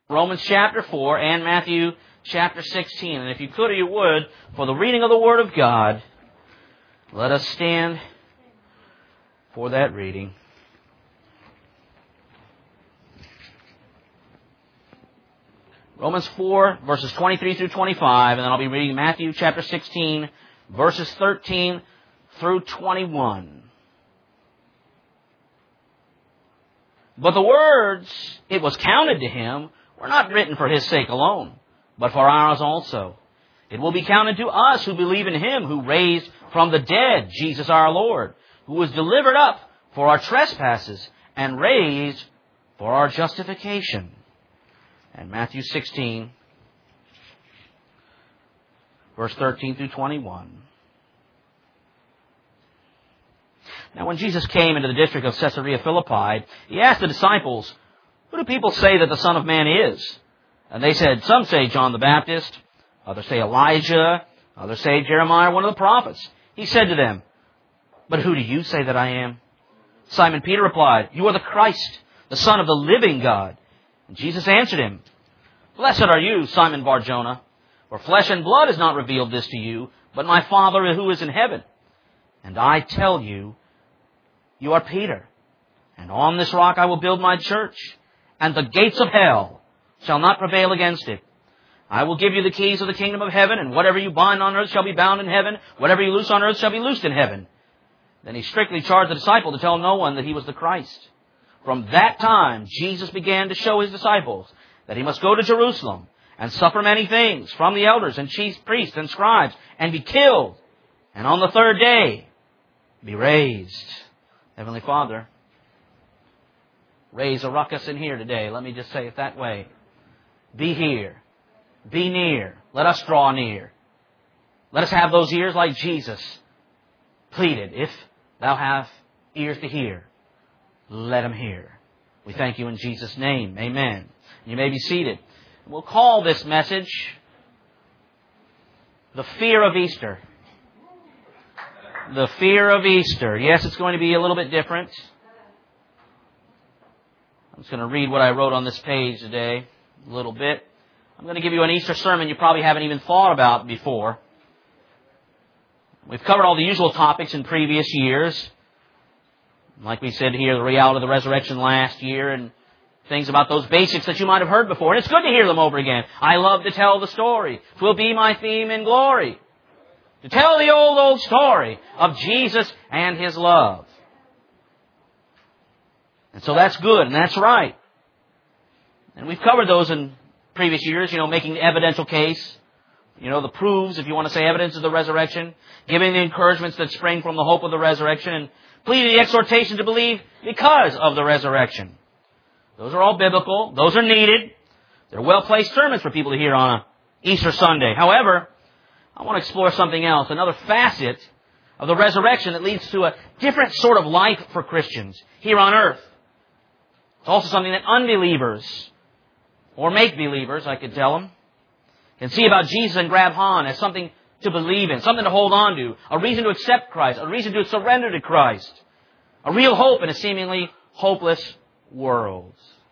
Romans chapter 4 and Matthew chapter 16. And if you could or you would, for the reading of the Word of God, let us stand for that reading. Romans 4, verses 23 through 25, and then I'll be reading Matthew chapter 16, verses 13 through 21. But the words, "it was counted to him," were not written for his sake alone, but for ours also. It will be counted to us who believe in him who raised from the dead Jesus our Lord, who was delivered up for our trespasses and raised for our justification. And Matthew 16, verse 13 through 21. Now when Jesus came into the district of Caesarea Philippi, he asked the disciples, "Who do people say that the Son of Man is?" And they said, "Some say John the Baptist, others say Elijah, others say Jeremiah, one of the prophets." He said to them, "But who do you say that I am?" Simon Peter replied, "You are the Christ, the Son of the living God." And Jesus answered him, "Blessed are you, Simon Bar-Jonah, for flesh and blood has not revealed this to you, but my Father who is in heaven. And I tell you, you are Peter, and on this rock I will build my church, and the gates of hell shall not prevail against it. I will give you the keys of the kingdom of heaven, and whatever you bind on earth shall be bound in heaven, whatever you loose on earth shall be loosed in heaven." Then he strictly charged the disciple to tell no one that he was the Christ. From that time, Jesus began to show his disciples that he must go to Jerusalem and suffer many things from the elders and chief priests and scribes, and be killed, and on the third day be raised. Heavenly Father, raise a ruckus in here today. Let me just say it that way. Be here. Be near. Let us draw near. Let us have those ears like Jesus pleaded. If thou have ears to hear, let them hear. We thank you in Jesus' name. Amen. You may be seated. We'll call this message The Fear of Easter. The fear of Easter. Yes, it's going to be a little bit different. I'm just going to read what I wrote on this page today a little bit. I'm going to give you an Easter sermon you probably haven't even thought about before. We've covered all the usual topics in previous years. Like we said here, the reality of the resurrection last year, and things about those basics that you might have heard before. And it's good to hear them over again. I love to tell the story. 'Twill be my theme in glory, to tell the old story of Jesus and His love. And so that's good, and that's right. And we've covered those in previous years, making the evidential case, the proofs, if you want to say evidence of the resurrection, giving the encouragements that spring from the hope of the resurrection, and pleading the exhortation to believe because of the resurrection. Those are all biblical. Those are needed. They're well-placed sermons for people to hear on a Easter Sunday. However, I want to explore something else, another facet of the resurrection that leads to a different sort of life for Christians here on earth. It's also something that unbelievers, or make-believers, I could tell them, can see about Jesus and grab on as something to believe in, something to hold on to, a reason to accept Christ, a reason to surrender to Christ, a real hope in a seemingly hopeless world.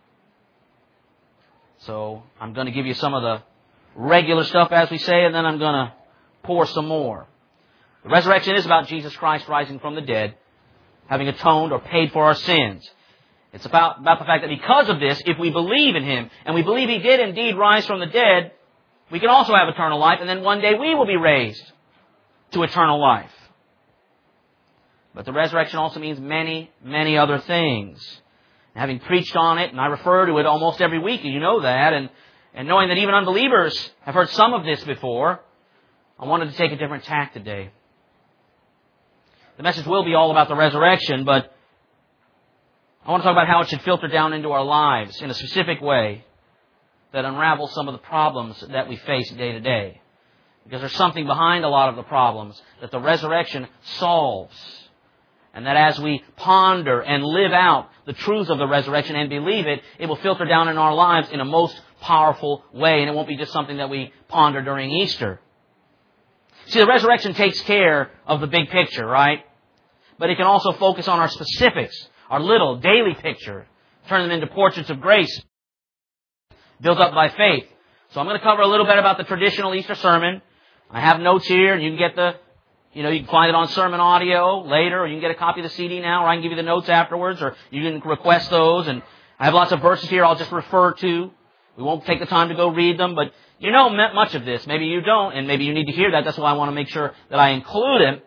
So I'm going to give you some of the regular stuff, as we say, and then I'm going to pour some more. The resurrection is about Jesus Christ rising from the dead, having atoned or paid for our sins. It's about the fact that because of this, if we believe in Him, and we believe He did indeed rise from the dead, we can also have eternal life, and then one day we will be raised to eternal life. But the resurrection also means many, many other things. And having preached on it, and I refer to it almost every week, and you know that, and knowing that even unbelievers have heard some of this before, I wanted to take a different tack today. The message will be all about the resurrection, but I want to talk about how it should filter down into our lives in a specific way that unravels some of the problems that we face day to day. Because there's something behind a lot of the problems that the resurrection solves. And that as we ponder and live out the truths of the resurrection and believe it, it will filter down in our lives in a most powerful way. And it won't be just something that we ponder during Easter. See, the resurrection takes care of the big picture, right? But it can also focus on our specifics, our little daily picture, turn them into portraits of grace, built up by faith. So I'm going to cover a little bit about the traditional Easter sermon. I have notes here, and you can get you can find it on sermon audio later, or you can get a copy of the CD now, or I can give you the notes afterwards, or you can request those. And I have lots of verses here I'll just refer to. We won't take the time to go read them, but you know much of this. Maybe you don't, and maybe you need to hear that. That's why I want to make sure that I include it.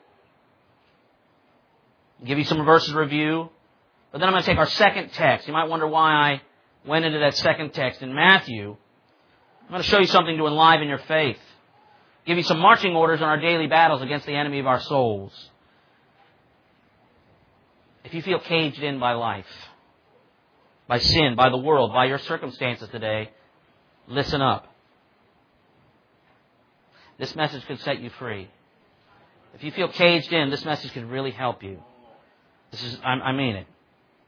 Give you some verses review. But then I'm going to take our second text. You might wonder why I went into that second text in Matthew. I'm going to show you something to enliven your faith. Give you some marching orders on our daily battles against the enemy of our souls. If you feel caged in by life, by sin, by the world, by your circumstances today, listen up. This message could set you free. If you feel caged in, this message could really help you. I mean it.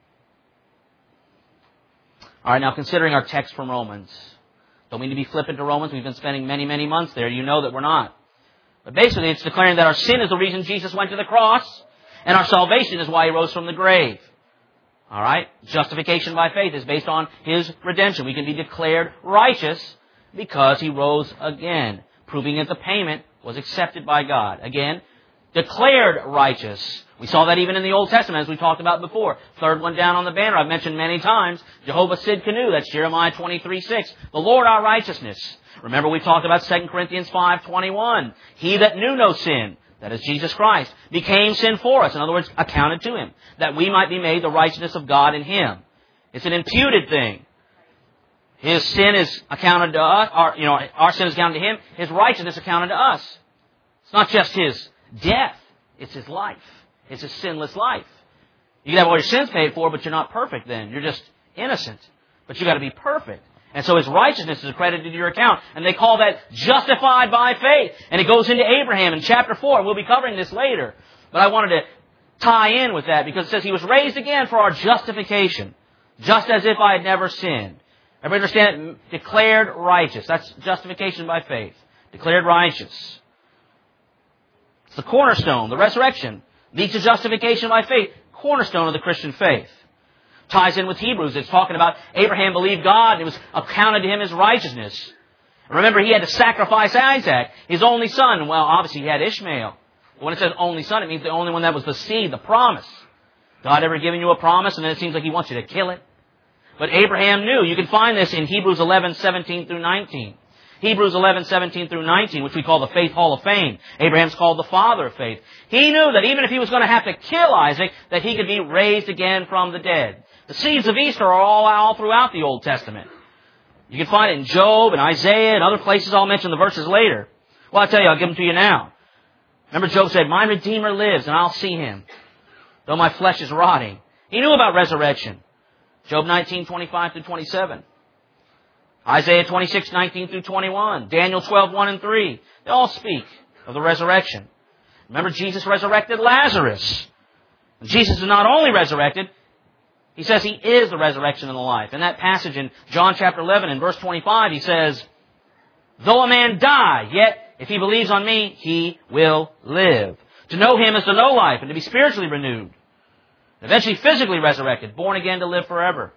All right, now considering our text from Romans. Don't mean to be flippant to Romans. We've been spending many, many months there. You know that we're not. But basically, it's declaring that our sin is the reason Jesus went to the cross, and our salvation is why He rose from the grave. All right? Justification by faith is based on His redemption. We can be declared righteous because He rose again, proving that the payment was accepted by God. Again, declared righteous. We saw that even in the Old Testament, as we talked about before. Third one down on the banner, I've mentioned many times, Jehovah Sidkenu, that's Jeremiah 23:6. The Lord our righteousness. Remember we talked about 2 Corinthians 5:21. He that knew no sin, that is Jesus Christ, became sin for us. In other words, accounted to Him, that we might be made the righteousness of God in Him. It's an imputed thing. His sin is accounted to us, our sin is accounted to Him. His righteousness accounted to us. It's not just His death, it's His life. It's a sinless life. You can have all your sins paid for, but you're not perfect then. You're just innocent. But you've got to be perfect. And so His righteousness is accredited to your account. And they call that justified by faith. And it goes into Abraham in chapter 4. We'll be covering this later. But I wanted to tie in with that because it says He was raised again for our justification. Just as if I had never sinned. Everybody understand it? Declared righteous. That's justification by faith. Declared righteous. It's the cornerstone, the resurrection. Leads to justification by faith. Cornerstone of the Christian faith. Ties in with Hebrews. It's talking about Abraham believed God and it was accounted to him as righteousness. Remember, he had to sacrifice Isaac, his only son. Well, obviously he had Ishmael. When it says only son, it means the only one that was the seed, the promise. God ever given you a promise and then it seems like He wants you to kill it? But Abraham knew. You can find this in Hebrews 11:17 through 19. Hebrews 11:17 through 19, which we call the Faith Hall of Fame. Abraham's called the father of faith. He knew that even if he was going to have to kill Isaac, that he could be raised again from the dead. The seeds of Easter are all throughout the Old Testament. You can find it in Job and Isaiah and other places. I'll mention the verses later. Well, I'll tell you, I'll give them to you now. Remember Job said, my Redeemer lives and I'll see Him, though my flesh is rotting. He knew about resurrection. Job 19:25 through 27. Isaiah 26:19 through 21. Daniel 12:1 and 3. They all speak of the resurrection. Remember, Jesus resurrected Lazarus. Jesus is not only resurrected, He says He is the resurrection and the life. In that passage in John chapter 11 and verse 25, He says, though a man die, yet if he believes on me, he will live. To know Him is to know life and to be spiritually renewed. Eventually physically resurrected, born again to live forever.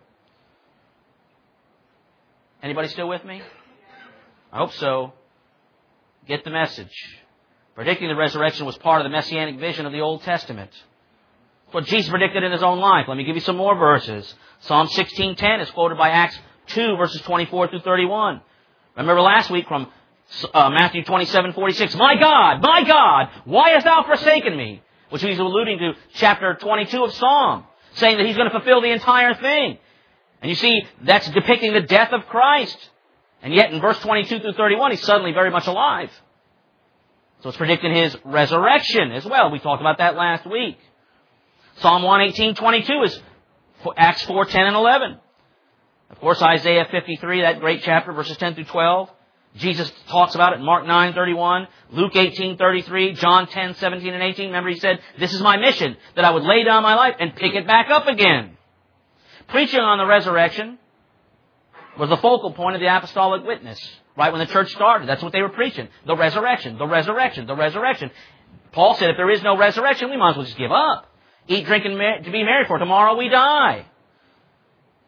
Anybody still with me? I hope so. Get the message. Predicting the resurrection was part of the messianic vision of the Old Testament. It's what Jesus predicted in His own life. Let me give you some more verses. Psalm 16:10 is quoted by Acts 2, verses 24 through 31. Remember last week from Matthew 27:46. My God, why hast Thou forsaken me? Which He's alluding to chapter 22 of Psalm, saying that He's going to fulfill the entire thing. And you see, that's depicting the death of Christ. And yet in verse 22 through 31, He's suddenly very much alive. So it's predicting His resurrection as well. We talked about that last week. Psalm 118:22 is Acts 4:10 and 11. Of course, Isaiah 53, that great chapter, verses 10 through 12. Jesus talks about it in Mark 9:31, Luke 18:33, John 10:17 and 18. Remember, He said, this is my mission, that I would lay down my life and pick it back up again. Preaching on the resurrection was the focal point of the apostolic witness. Right when the church started, that's what they were preaching. The resurrection, the resurrection, the resurrection. Paul said if there is no resurrection, we might as well just give up. Eat, drink, and to be merry, for tomorrow we die.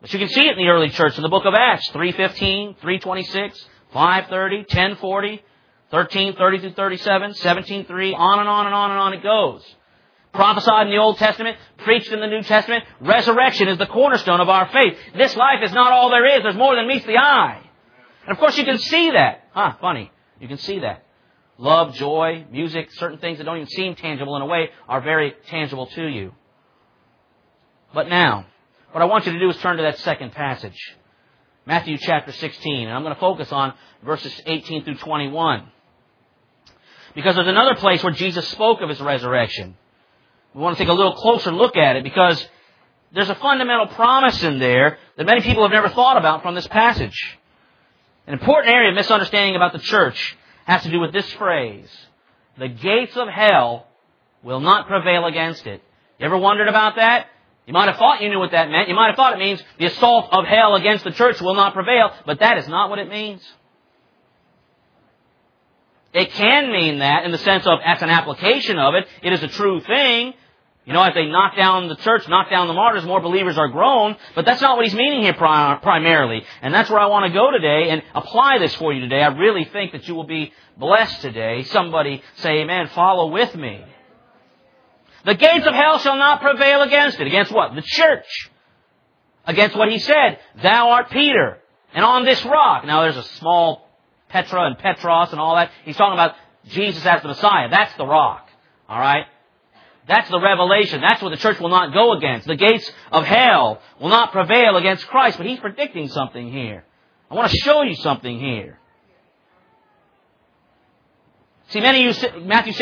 But you can see it in the early church in the book of Acts, 3:15, 3:26, 5:30, 10:40, 13:30 through 37, 17:3, on and on and on and on it goes. Prophesied in the Old Testament, preached in the New Testament. Resurrection is the cornerstone of our faith. This life is not all there is. There's more than meets the eye. And of course you can see that. Funny. You can see that. Love, joy, music, certain things that don't even seem tangible in a way are very tangible to you. But now, what I want you to do is turn to that second passage. Matthew chapter 16. And I'm going to focus on verses 18 through 21. Because there's another place where Jesus spoke of His resurrection. We want to take a little closer look at it because there's a fundamental promise in there that many people have never thought about from this passage. An important area of misunderstanding about the church has to do with this phrase: the gates of hell will not prevail against it. You ever wondered about that? You might have thought you knew what that meant. You might have thought it means the assault of hell against the church will not prevail, but that is not what it means. It can mean that in the sense of, as an application of it, it is a true thing. You know, as they knock down the church, knock down the martyrs, more believers are grown. But that's not what he's meaning here primarily. And that's where I want to go today and apply this for you today. I really think that you will be blessed today. Somebody say amen. Follow with me. The gates of hell shall not prevail against it. Against what? The church. Against what he said. Thou art Peter, and on this rock. Now there's a small Petra and Petros and all that. He's talking about Jesus as the Messiah. That's the rock. All right? That's the revelation. That's what the church will not go against. The gates of hell will not prevail against Christ. But he's predicting something here. I want to show you something here. See, many use Matthew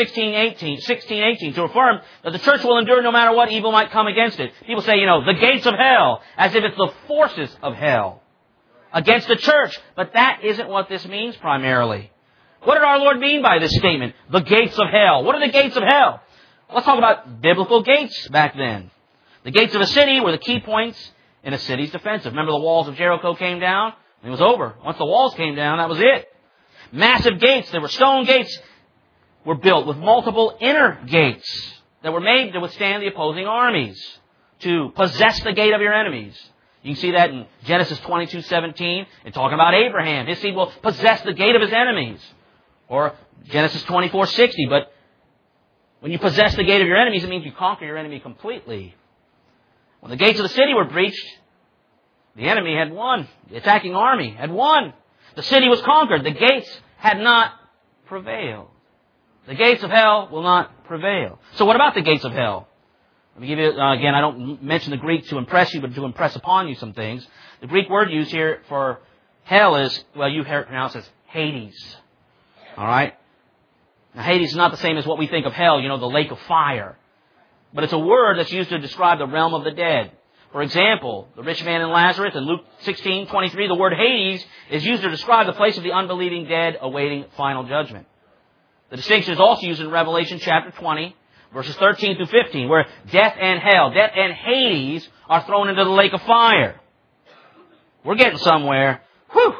16:18 to affirm that the church will endure no matter what evil might come against it. People say, the gates of hell, as if it's the forces of hell against the church. But that isn't what this means primarily. What did our Lord mean by this statement? The gates of hell. What are the gates of hell? Let's talk about biblical gates back then. The gates of a city were the key points in a city's defense. Remember the walls of Jericho came down? It was over. Once the walls came down, that was it. Massive gates. There were stone gates were built with multiple inner gates that were made to withstand the opposing armies, to possess the gate of your enemies. You can see that in Genesis 22:17. It's talking about Abraham. His seed will possess the gate of his enemies. Or Genesis 24:60. But when you possess the gate of your enemies, it means you conquer your enemy completely. When the gates of the city were breached, the enemy had won. The attacking army had won. The city was conquered. The gates had not prevailed. The gates of hell will not prevail. So what about the gates of hell? Let me give you, again, I don't mention the Greek to impress you, but to impress upon you some things. The Greek word used here for hell is, you hear it pronounced as Hades. All right? Now, Hades is not the same as what we think of hell, the lake of fire. But it's a word that's used to describe the realm of the dead. For example, the rich man and Lazarus in Luke 16:23, the word Hades is used to describe the place of the unbelieving dead awaiting final judgment. The distinction is also used in Revelation chapter 20, verses 13 through 15, where death and hell, death and Hades are thrown into the lake of fire. We're getting somewhere. Whew!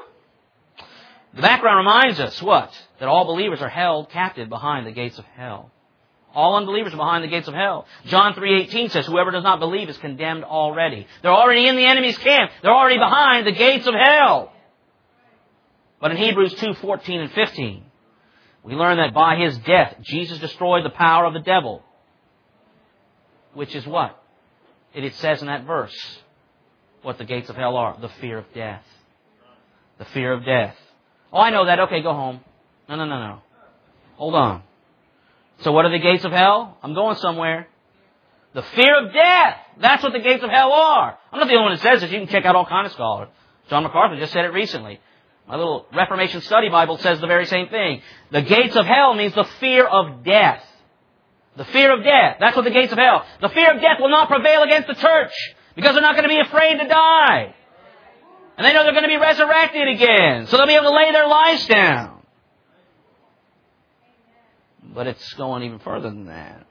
The background reminds us what? That all believers are held captive behind the gates of hell. All unbelievers are behind the gates of hell. John 3:18 says, whoever does not believe is condemned already. They're already in the enemy's camp. They're already behind the gates of hell. But in Hebrews 2:14 and 15, we learn that by His death, Jesus destroyed the power of the devil. Which is what? It says in that verse what the gates of hell are. The fear of death. The fear of death. Oh, I know that. Okay, go home. No. Hold on. So what are the gates of hell? I'm going somewhere. The fear of death. That's what the gates of hell are. I'm not the only one that says this. You can check out all kinds of scholars. John MacArthur just said it recently. My little Reformation Study Bible says the very same thing. The gates of hell means the fear of death. The fear of death. That's what the gates of hell. The fear of death will not prevail against the church because they're not going to be afraid to die. And they know they're going to be resurrected again. So they'll be able to lay their lives down. But it's going even further than that.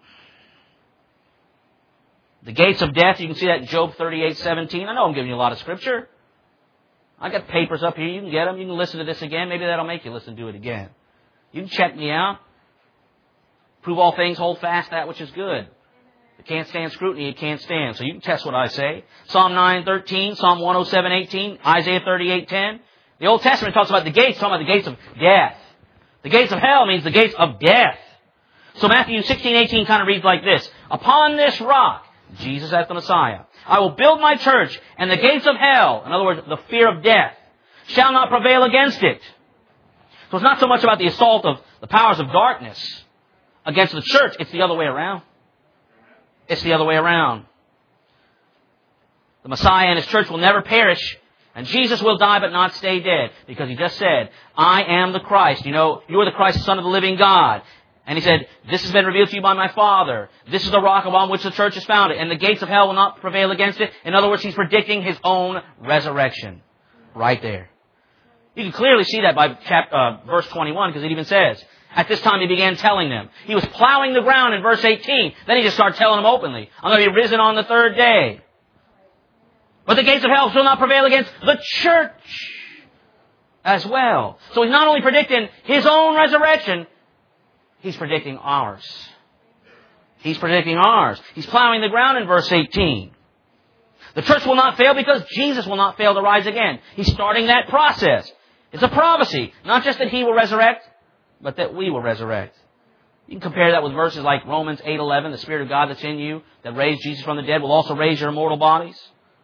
The gates of death, you can see that in Job 38:17. I know I'm giving you a lot of scripture. I got papers up here. You can get them. You can listen to this again. Maybe that'll make you listen to it again. You can check me out. Prove all things, hold fast that which is good. It can't stand scrutiny. It can't stand. So you can test what I say. Psalm 9:13, Psalm 107:18, Isaiah 38:10. The Old Testament talks about the gates, talking about the gates of death. The gates of hell means the gates of death. So Matthew 16:18 kind of reads like this. Upon this rock, Jesus as the Messiah, I will build my church, and the gates of hell, in other words, the fear of death, shall not prevail against it. So it's not so much about the assault of the powers of darkness against the church. It's the other way around. It's the other way around. The Messiah and His church will never perish, and Jesus will die but not stay dead, because He just said, I am the Christ. You know, you are the Christ, the Son of the living God. And He said, this has been revealed to you by my Father. This is the rock upon which the church is founded, and the gates of hell will not prevail against it. In other words, He's predicting His own resurrection. Right there. You can clearly see that by verse 21, because it even says, at this time He began telling them. He was plowing the ground in verse 18. Then He just started telling them openly, I'm going to be risen on the third day. But the gates of hell shall not prevail against the church as well. So He's not only predicting His own resurrection, He's predicting ours. He's predicting ours. He's plowing the ground in verse 18. The church will not fail because Jesus will not fail to rise again. He's starting that process. It's a prophecy. Not just that He will resurrect, but that we will resurrect. You can compare that with verses like Romans 8:11, the Spirit of God that's in you, that raised Jesus from the dead, will also raise your immortal bodies.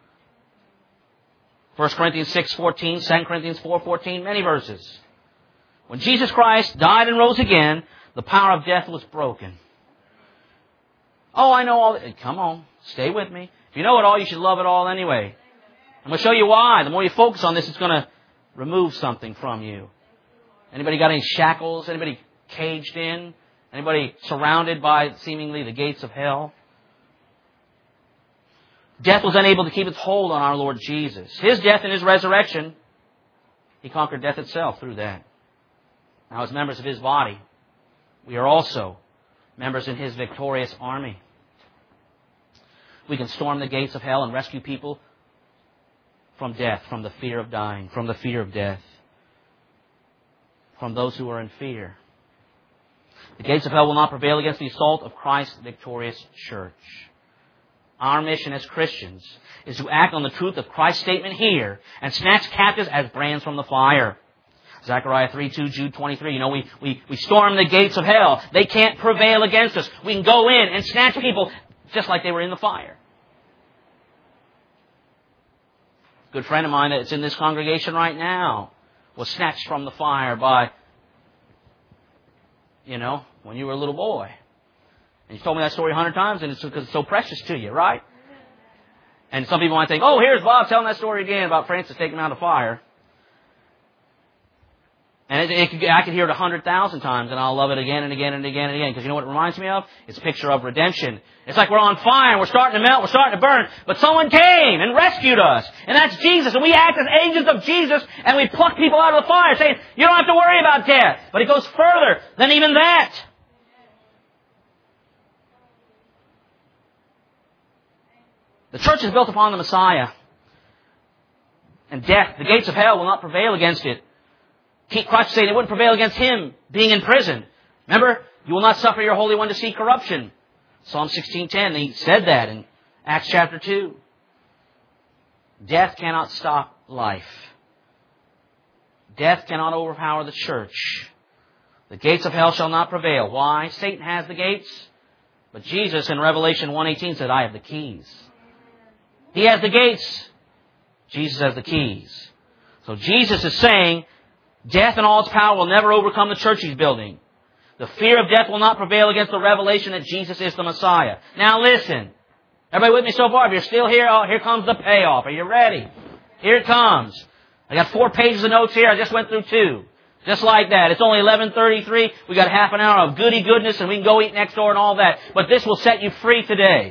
1 Corinthians 6:14, 2 Corinthians 4:14, many verses. When Jesus Christ died and rose again, the power of death was broken. Oh, I know all that. Come on, stay with me. If you know it all, you should love it all anyway. I'm going to show you why. The more you focus on this, it's going to remove something from you. Anybody got any shackles? Anybody caged in? Anybody surrounded by seemingly the gates of hell? Death was unable to keep its hold on our Lord Jesus. His death and His resurrection, He conquered death itself through that. Now, as members of His body, we are also members in His victorious army. We can storm the gates of hell and rescue people from death, from the fear of dying, from the fear of death, from those who are in fear. The gates of hell will not prevail against the assault of Christ's victorious church. Our mission as Christians is to act on the truth of Christ's statement here and snatch captives as brands from the fire. Zechariah 3:2, Jude 23. You know, we storm the gates of hell. They can't prevail against us. We can go in and snatch people just like they were in the fire. A good friend of mine that's in this congregation right now was snatched from the fire by, when you were a little boy. And you've told me that story 100 times, and it's because it's so precious to you, right? And some people might think, oh, here's Bob telling that story again about Francis taking him out of fire. And I could hear it 100,000 times, and I'll love it again and again and again and again. Because you know what it reminds me of? It's a picture of redemption. It's like we're on fire, and we're starting to melt, we're starting to burn, but someone came and rescued us. And that's Jesus. And we act as agents of Jesus, and we pluck people out of the fire, saying, you don't have to worry about death. But it goes further than even that. The church is built upon the Messiah. And death, the gates of hell, will not prevail against it. Christ saying it wouldn't prevail against Him being in prison. Remember, you will not suffer your Holy One to see corruption. Psalm 16:10, He said that in Acts chapter 2. Death cannot stop life. Death cannot overpower the church. The gates of hell shall not prevail. Why? Satan has the gates. But Jesus in Revelation 1:18 said, I have the keys. He has the gates. Jesus has the keys. So Jesus is saying, death and all its power will never overcome the church He's building. The fear of death will not prevail against the revelation that Jesus is the Messiah. Now listen. Everybody with me so far? If you're still here, here comes the payoff. Are you ready? Here it comes. I got 4 pages of notes here. I just went through 2. Just like that. It's only 11:33. We got half an hour of goody goodness, and we can go eat next door and all that. But this will set you free today.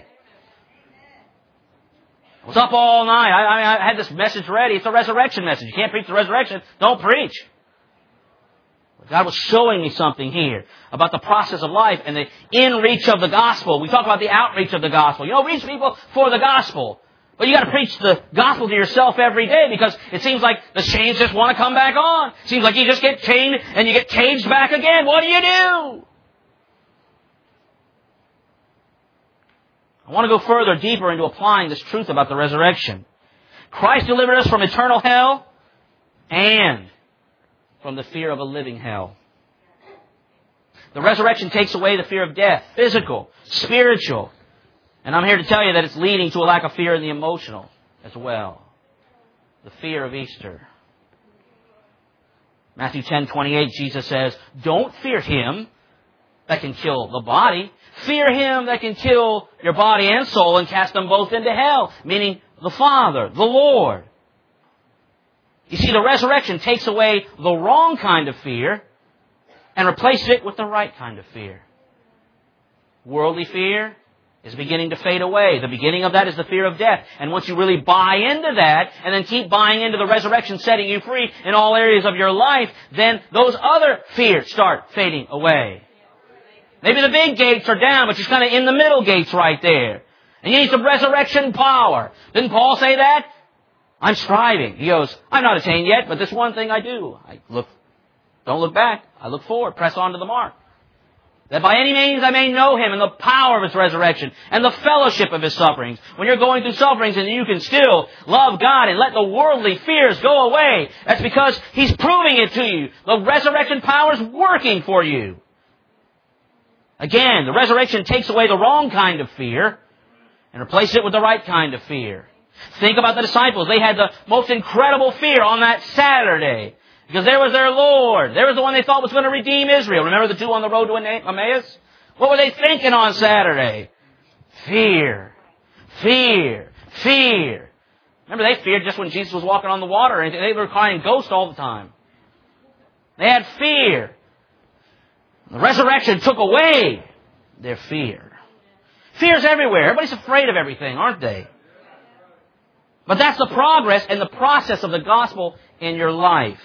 I was up all night. I had this message ready. It's a resurrection message. You can't preach the resurrection. Don't preach. God was showing me something here about the process of life and the in-reach of the gospel. We talk about the outreach of the gospel. Reach people for the gospel. But you got to preach the gospel to yourself every day, because it seems like the chains just want to come back on. It seems like you just get chained and you get caged back again. What do you do? I want to go further, deeper into applying this truth about the resurrection. Christ delivered us from eternal hell and from the fear of a living hell. The resurrection takes away the fear of death, physical, spiritual. And I'm here to tell you that it's leading to a lack of fear in the emotional as well. The fear of Easter. Matthew 10:28, Jesus says, don't fear him that can kill the body. Fear him that can kill your body and soul and cast them both into hell. Meaning the Father, the Lord. You see, the resurrection takes away the wrong kind of fear and replaces it with the right kind of fear. Worldly fear is beginning to fade away. The beginning of that is the fear of death. And once you really buy into that, and then keep buying into the resurrection setting you free in all areas of your life, then those other fears start fading away. Maybe the big gates are down, but you're kind of in the middle gates right there. And you need some resurrection power. Didn't Paul say that? I'm striving. He goes, I'm not attained yet, but this one thing I do. Don't look back. I look forward. Press on to the mark. That by any means I may know him and the power of his resurrection and the fellowship of his sufferings. When you're going through sufferings and you can still love God and let the worldly fears go away, that's because he's proving it to you. The resurrection power is working for you. Again, the resurrection takes away the wrong kind of fear and replaces it with the right kind of fear. Think about the disciples. They had the most incredible fear on that Saturday. Because there was their Lord. There was the one they thought was going to redeem Israel. Remember the two on the road to Emmaus? What were they thinking on Saturday? Fear. Fear. Fear. Remember, they feared just when Jesus was walking on the water. And they were crying ghost all the time. They had fear. The resurrection took away their fear. Fear's everywhere. Everybody's afraid of everything, aren't they? But that's the progress and the process of the gospel in your life.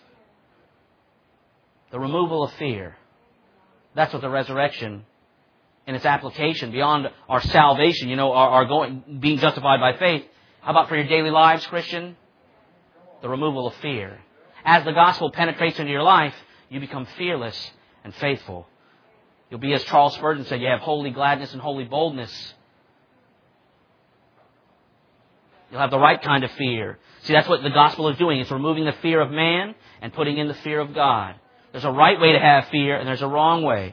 The removal of fear. That's what the resurrection, in its application, beyond our salvation, being justified by faith. How about for your daily lives, Christian? The removal of fear. As the gospel penetrates into your life, you become fearless and faithful. You'll be, as Charles Spurgeon said, you have holy gladness and holy boldness. You'll have the right kind of fear. See, that's what the gospel is doing. It's removing the fear of man and putting in the fear of God. There's a right way to have fear and there's a wrong way.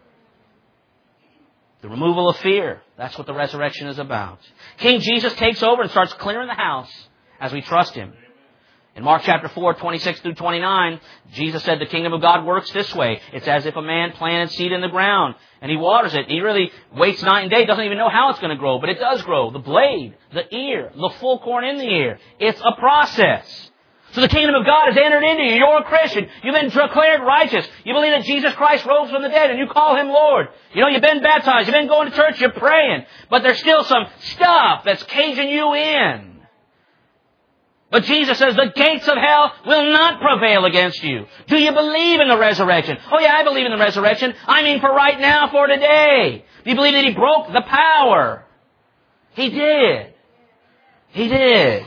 The removal of fear. That's what the resurrection is about. King Jesus takes over and starts clearing the house as we trust him. In Mark chapter 4, 26 through 29, Jesus said the kingdom of God works this way. It's as if a man planted seed in the ground and he waters it. He really waits night and day, doesn't even know how it's going to grow, but it does grow. The blade, the ear, the full corn in the ear. It's a process. So the kingdom of God has entered into you. You're a Christian. You've been declared righteous. You believe that Jesus Christ rose from the dead and you call him Lord. You've been baptized. You've been going to church. You're praying. But there's still some stuff that's caging you in. But Jesus says the gates of hell will not prevail against you. Do you believe in the resurrection? Oh yeah, I believe in the resurrection. I mean for right now, for today. Do you believe that he broke the power? He did. He did.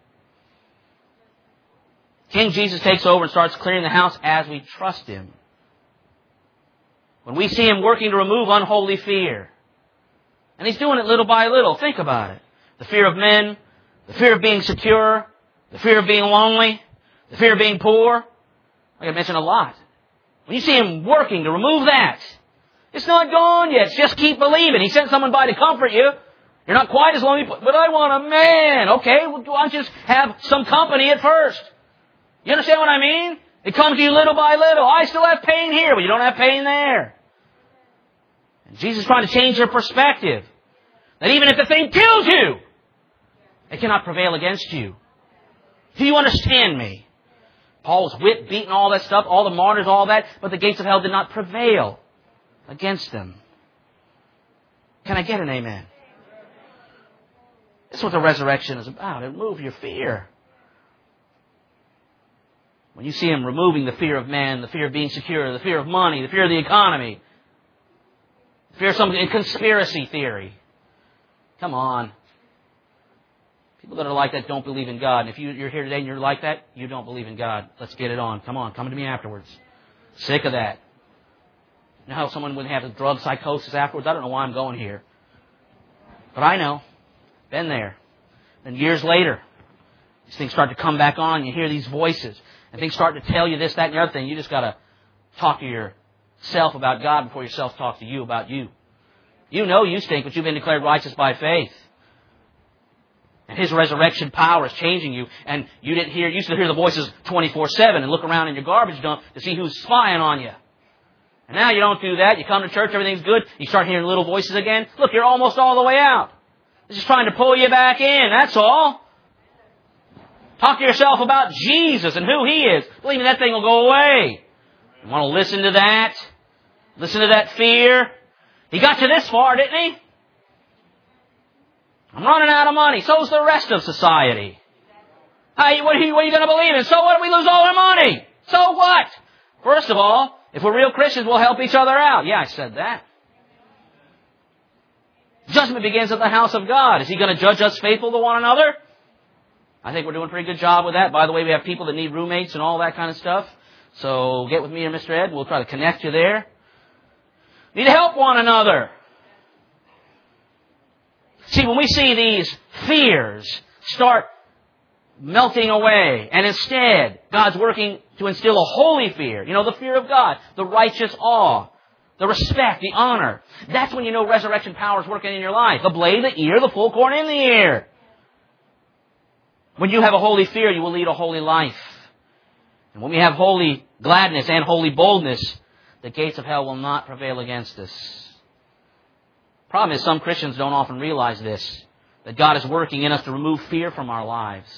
King Jesus takes over and starts clearing the house as we trust him. When we see him working to remove unholy fear. And he's doing it little by little. Think about it. The fear of men, the fear of being secure, the fear of being lonely, the fear of being poor. Like I mentioned a lot. When you see him working to remove that, it's not gone yet. Just keep believing. He sent someone by to comfort you. You're not quite as lonely, but I want a man. Okay, well, why don't you just have some company at first? You understand what I mean? It comes to you little by little. I still have pain here, but you don't have pain there. And Jesus is trying to change your perspective. That even if the thing kills you, it cannot prevail against you. Do you understand me? Paul was whipped, beaten, all that stuff, all the martyrs, all that, but the gates of hell did not prevail against them. Can I get an amen? That's what the resurrection is about. It'll remove your fear. When you see him removing the fear of man, the fear of being secure, the fear of money, the fear of the economy, the fear of some conspiracy theory. Come on. People that are like that don't believe in God. And if you're here today and you're like that, you don't believe in God. Let's get it on. Come on. Come to me afterwards. Sick of that. You know how someone would have a drug psychosis afterwards? I don't know why I'm going here. But I know. Been there. Then years later, these things start to come back on. You hear these voices. And things start to tell you this, that, and the other thing. You just got to talk to yourself about God before yourself talks to you about you. You know you stink, but you've been declared righteous by faith. And His resurrection power is changing you. And you used to hear the voices 24/7 and look around in your garbage dump to see who's spying on you. And now you don't do that. You come to church, everything's good. You start hearing little voices again. Look, you're almost all the way out. It's just trying to pull you back in, that's all. Talk to yourself about Jesus and who He is. Believe me, that thing will go away. You want to listen to that? Listen to that fear? He got you this far, didn't He? I'm running out of money. So's the rest of society. Hey, what are you going to believe in? So what if we lose all our money? So what? First of all, if we're real Christians, we'll help each other out. Yeah, I said that. Judgment begins at the house of God. Is He going to judge us faithful to one another? I think we're doing a pretty good job with that. By the way, we have people that need roommates and all that kind of stuff. So get with me and Mr. Ed. We'll try to connect you there. We need to help one another. See, when we see these fears start melting away, and instead God's working to instill a holy fear, the fear of God, the righteous awe, the respect, the honor, that's when you know resurrection power is working in your life. The blade, the ear, the full corn in the ear. When you have a holy fear, you will lead a holy life. And when we have holy gladness and holy boldness, the gates of hell will not prevail against us. Problem is, some Christians don't often realize this, that God is working in us to remove fear from our lives.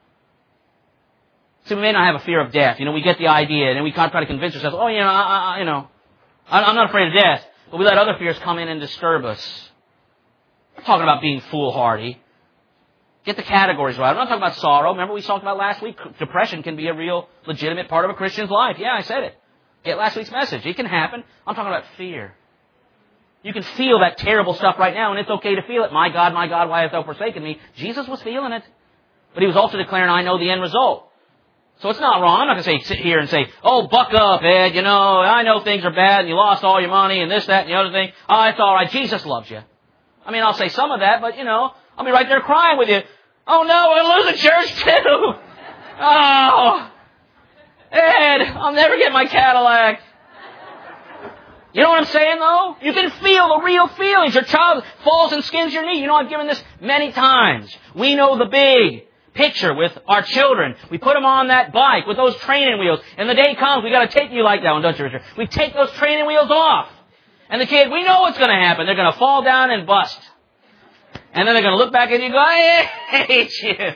See, we may not have a fear of death. We get the idea, and we try to convince ourselves, I'm not afraid of death. But we let other fears come in and disturb us. I'm talking about being foolhardy. Get the categories right. I'm not talking about sorrow. Remember we talked about last week? Depression can be a real legitimate part of a Christian's life. Yeah, I said it. Get last week's message. It can happen. I'm talking about fear. You can feel that terrible stuff right now, and it's okay to feel it. My God, why hast thou forsaken me? Jesus was feeling it. But He was also declaring, I know the end result. So it's not wrong. I'm not going to sit here and say, oh, buck up, Ed. I know things are bad, and you lost all your money, and this, that, and the other thing. Oh, it's all right. Jesus loves you. I'll say some of that, but, I'll be right there crying with you. Oh, no, we're going to lose the church, too. Oh, Ed, I'll never get my Cadillac. You know what I'm saying, though? You can feel the real feelings. Your child falls and skins your knee. I've given this many times. We know the big picture with our children. We put them on that bike with those training wheels. And the day comes, we got to take you like that one, don't you, Richard? We take those training wheels off. And the kid, we know what's going to happen. They're going to fall down and bust. And then they're going to look back at you and go, I hate you.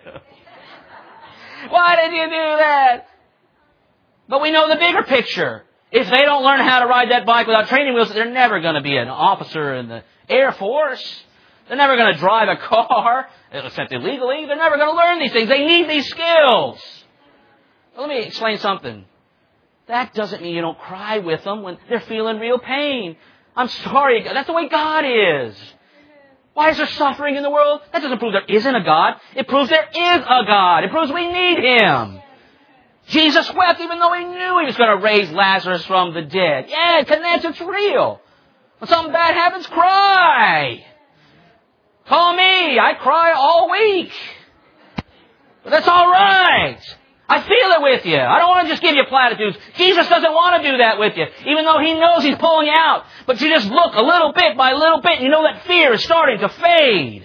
Why did you do that? But we know the bigger picture. If they don't learn how to ride that bike without training wheels, they're never going to be an officer in the Air Force. They're never going to drive a car, except illegally. They're never going to learn these things. They need these skills. Well, let me explain something. That doesn't mean you don't cry with them when they're feeling real pain. I'm sorry. That's the way God is. Why is there suffering in the world? That doesn't prove there isn't a God. It proves there is a God. It proves we need Him. Jesus wept even though He knew He was going to raise Lazarus from the dead. Yeah, it connects. It's real. When something bad happens, cry. Call me. I cry all week. But that's all right. I feel it with you. I don't want to just give you platitudes. Jesus doesn't want to do that with you, even though He knows He's pulling you out. But you just look a little bit by little bit, and you know that fear is starting to fade.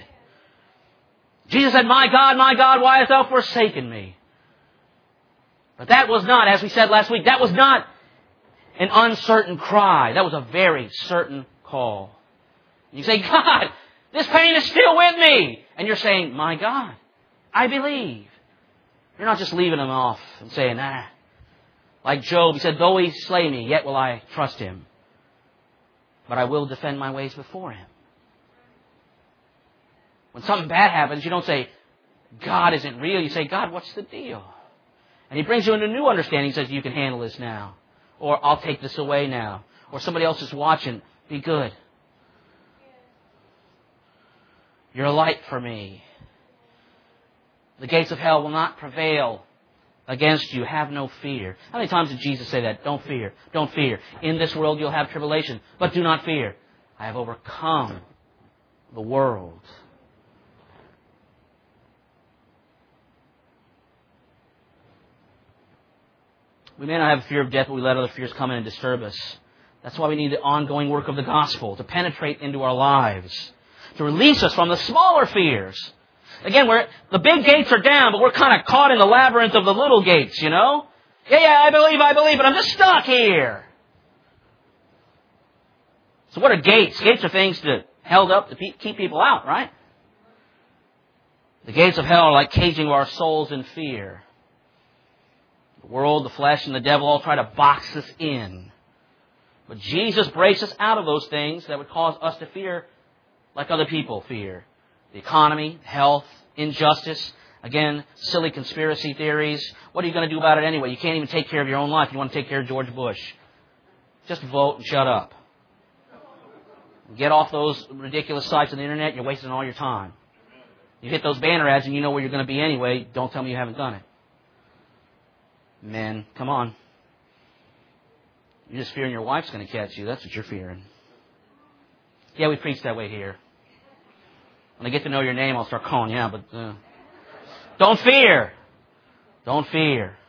Jesus said, my God, why hast thou forsaken me? But that was not, as we said last week, that was not an uncertain cry. That was a very certain call. You say, God, this pain is still with me. And you're saying, my God, I believe. You're not just leaving Him off and saying, Like Job, he said, though He slay me, yet will I trust Him. But I will defend my ways before Him. When something bad happens, you don't say, God isn't real. You say, God, what's the deal? And He brings you into a new understanding. He says, you can handle this now. Or I'll take this away now. Or somebody else is watching. Be good. You're a light for me. The gates of hell will not prevail against you. Have no fear. How many times did Jesus say that? Don't fear. Don't fear. In this world you'll have tribulation. But do not fear. I have overcome the world. We may not have a fear of death, but we let other fears come in and disturb us. That's why we need the ongoing work of the gospel to penetrate into our lives, to release us from the smaller fears. Again, the big gates are down, but we're kind of caught in the labyrinth of the little gates, you know? Yeah, I believe, but I'm just stuck here. So what are gates? Gates are things held up to keep people out, right? The gates of hell are like caging our souls in fear. The world, the flesh, and the devil all try to box us in. But Jesus breaks us out of those things that would cause us to fear like other people fear. The economy, health, injustice, again, silly conspiracy theories. What are you going to do about it anyway? You can't even take care of your own life. You want to take care of George Bush. Just vote and shut up. Get off those ridiculous sites on the internet. You're wasting all your time. You hit those banner ads and you know where you're going to be anyway. Don't tell me you haven't done it. Men, come on. You're just fearing your wife's going to catch you. That's what you're fearing. Yeah, we preach that way here. When I get to know your name, I'll start calling you out. But don't fear. Don't fear.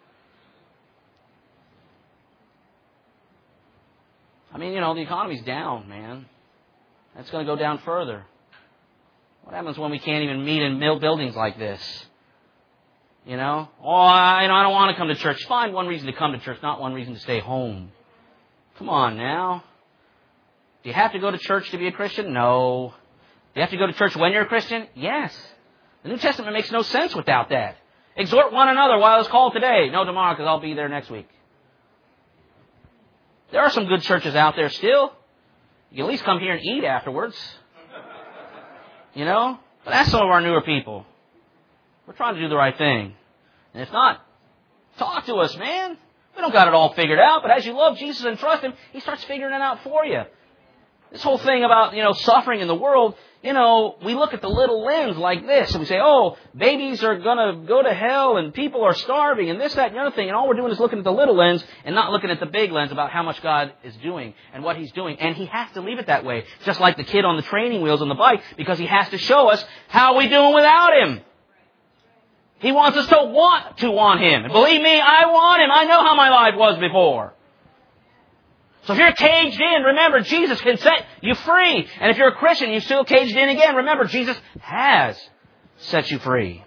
I mean, the economy's down, man. That's going to go down further. What happens when we can't even meet in buildings like this? I don't want to come to church. Find one reason to come to church, not one reason to stay home. Come on now. Do you have to go to church to be a Christian? No. Do you have to go to church when you're a Christian? Yes. The New Testament makes no sense without that. Exhort one another while it's called today. No, tomorrow, because I'll be there next week. There are some good churches out there still. You can at least come here and eat afterwards. But that's some of our newer people. We're trying to do the right thing. And if not, talk to us, man. We don't got it all figured out, but as you love Jesus and trust Him, He starts figuring it out for you. This whole thing about, suffering in the world, we look at the little lens like this and we say, oh, babies are going to go to hell and people are starving and this, that, and the other thing. And all we're doing is looking at the little lens and not looking at the big lens about how much God is doing and what He's doing. And He has to leave it that way, just like the kid on the training wheels on the bike, because He has to show us how we doing without Him. He wants us to want Him. And believe me, I want Him. I know how my life was before. So if you're caged in, remember, Jesus can set you free. And if you're a Christian, you're still caged in again, remember, Jesus has set you free.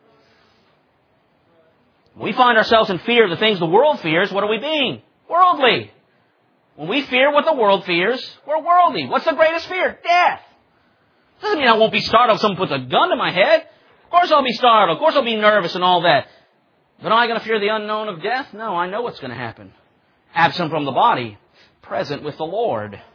When we find ourselves in fear of the things the world fears, what are we being? Worldly. When we fear what the world fears, we're worldly. What's the greatest fear? Death. Doesn't mean I won't be startled if someone puts a gun to my head. Of course I'll be startled. Of course I'll be nervous and all that. But am I going to fear the unknown of death? No, I know what's going to happen. Absent from the body, present with the Lord. It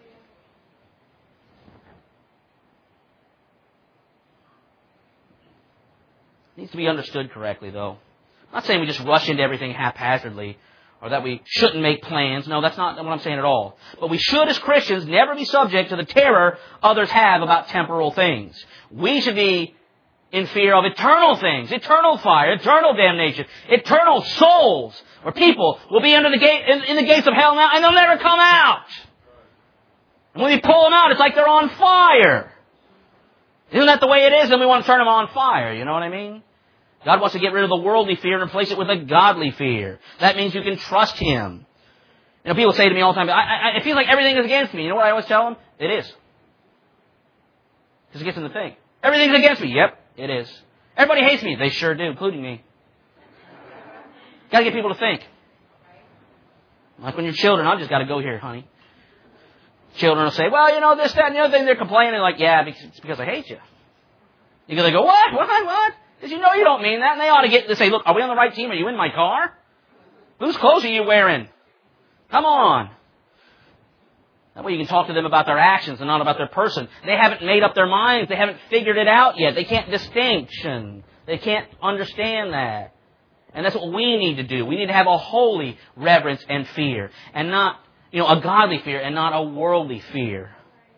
needs to be understood correctly, though. I'm not saying we just rush into everything haphazardly or that we shouldn't make plans. No, that's not what I'm saying at all. But we should, as Christians, never be subject to the terror others have about temporal things. We should be in fear of eternal things, eternal fire, eternal damnation, eternal souls, where people will be under the gate in the gates of hell now, and they'll never come out. And when we pull them out, it's like they're on fire. Isn't that the way it is? And we want to turn them on fire. You know what I mean? God wants to get rid of the worldly fear and replace it with a godly fear. That means you can trust Him. People say to me all the time, I feel like everything is against me. You know what I always tell them? It is. Because it gets them to think. Everything's against me. Yep, it is. Everybody hates me. They sure do, including me. Got to get people to think. Like when you're children, I've just got to go here, honey. Children will say, well, this, that, and the other thing. They're complaining like, yeah, it's because I hate you. They go, what? Because you don't mean that. And they ought to say, look, are we on the right team? Are you in my car? Whose clothes are you wearing? Come on. That way you can talk to them about their actions and not about their person. They haven't made up their minds. They haven't figured it out yet. They can't distinction. They can't understand that. And that's what we need to do. We need to have a holy reverence and fear. And not, a godly fear and not a worldly fear.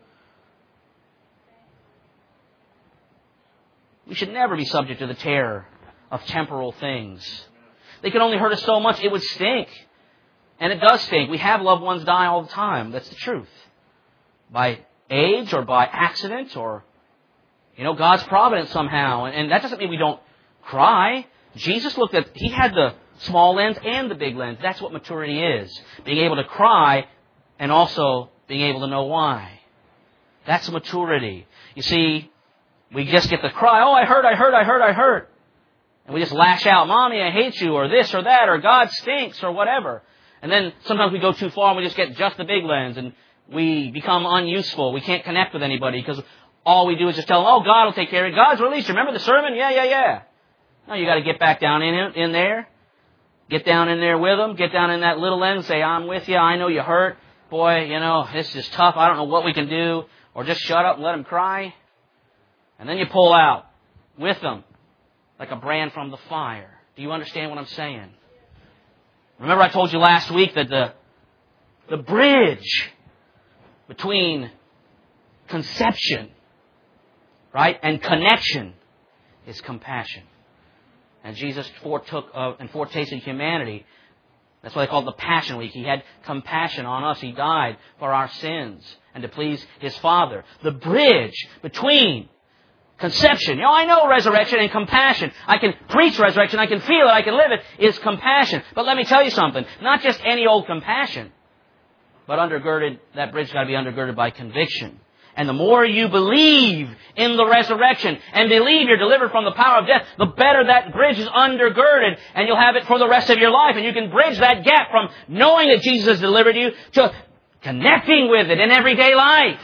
We should never be subject to the terror of temporal things. They can only hurt us so much, it would stink. And it does stink. We have loved ones die all the time. That's the truth. By age or by accident or, God's providence somehow. And that doesn't mean we don't cry. Jesus He had the small lens and the big lens. That's what maturity is. Being able to cry and also being able to know why. That's maturity. You see, we just get the cry, oh, I hurt. And we just lash out, Mommy, I hate you, or this or that, or God stinks, or whatever. And then sometimes we go too far and we just get just the big lens and we become unuseful. We can't connect with anybody because all we do is just tell them, oh, God will take care of it. God's released you. Remember the sermon? Yeah. No, you got to get back down in there. Get down in there with them. Get down in that little lens. Say, I'm with you. I know you hurt. Boy, this is tough. I don't know what we can do. Or just shut up and let them cry. And then you pull out with them like a brand from the fire. Do you understand what I'm saying? Remember I told you last week that the bridge between conception, right, and connection is compassion. And Jesus foretasted humanity. That's why they call it the Passion Week. He had compassion on us. He died for our sins and to please His Father. The bridge between conception. I know resurrection and compassion. I can preach resurrection. I can feel it. I can live it. Is compassion. But let me tell you something. Not just any old compassion. But that bridge's got to be undergirded by conviction. And the more you believe in the resurrection and believe you're delivered from the power of death, the better that bridge is undergirded. And you'll have it for the rest of your life. And you can bridge that gap from knowing that Jesus has delivered you to connecting with it in everyday life.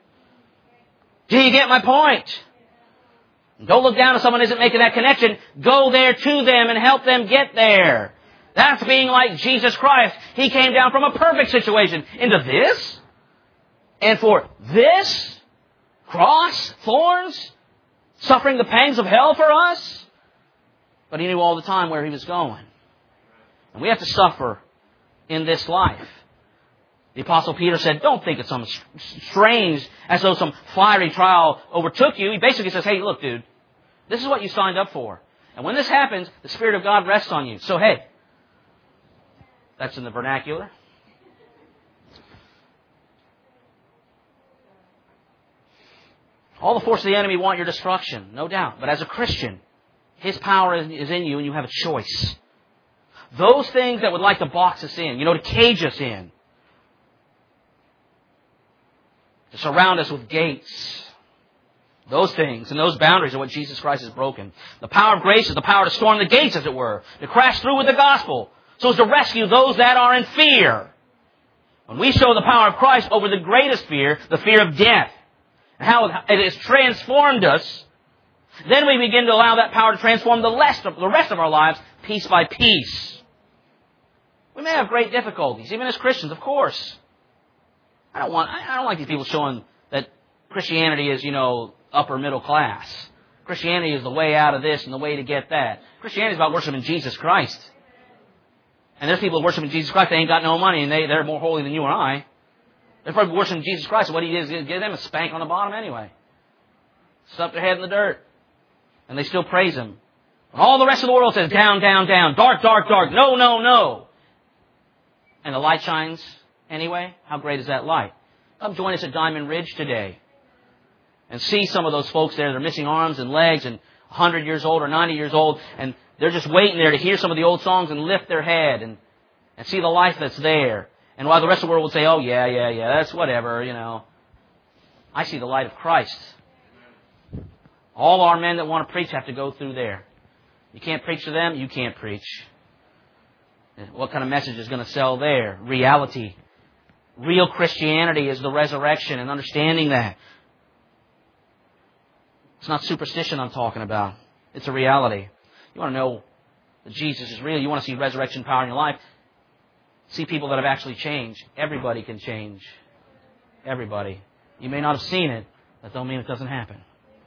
Do you get my point? Don't look down if someone isn't making that connection. Go there to them and help them get there. That's being like Jesus Christ. He came down from a perfect situation into this. And for this cross, thorns, suffering the pangs of hell for us. But He knew all the time where He was going. And we have to suffer in this life. The Apostle Peter said, don't think it's some strange, as though some fiery trial overtook you. He basically says, hey, look, dude, this is what you signed up for. And when this happens, the Spirit of God rests on you. So, hey, that's in the vernacular. All the force of the enemy want your destruction, no doubt. But as a Christian, His power is in you and you have a choice. Those things that would like to box us in, to cage us in, to surround us with gates. Those things and those boundaries are what Jesus Christ has broken. The power of grace is the power to storm the gates, as it were, to crash through with the gospel, so as to rescue those that are in fear. When we show the power of Christ over the greatest fear, the fear of death, and how it has transformed us, then we begin to allow that power to transform the rest of our lives, piece by piece. We may have great difficulties, even as Christians, of course. I don't like these people showing that Christianity is, upper middle class. Christianity is the way out of this and the way to get that. Christianity is about worshiping Jesus Christ. And there's people worshiping Jesus Christ, they ain't got no money, and they're more holy than you or I. They're probably worshiping Jesus Christ, and what He did is give them a spank on the bottom anyway. Stuff their head in the dirt. And they still praise Him. And all the rest of the world says, down, down, down, dark, dark, dark, no, no, no. And the light shines anyway. How great is that light? Come join us at Diamond Ridge today. And see some of those folks there that are missing arms and legs and 100 years old or 90 years old. And they're just waiting there to hear some of the old songs and lift their head and see the life that's there. And while the rest of the world will say, oh, yeah, that's whatever, I see the light of Christ. All our men that want to preach have to go through there. You can't preach to them, you can't preach. What kind of message is going to sell there? Reality. Real Christianity is the resurrection and understanding that. It's not superstition I'm talking about. It's a reality. You want to know that Jesus is real. You want to see resurrection power in your life. See people that have actually changed. Everybody can change. Everybody. You may not have seen it. That don't mean it doesn't happen.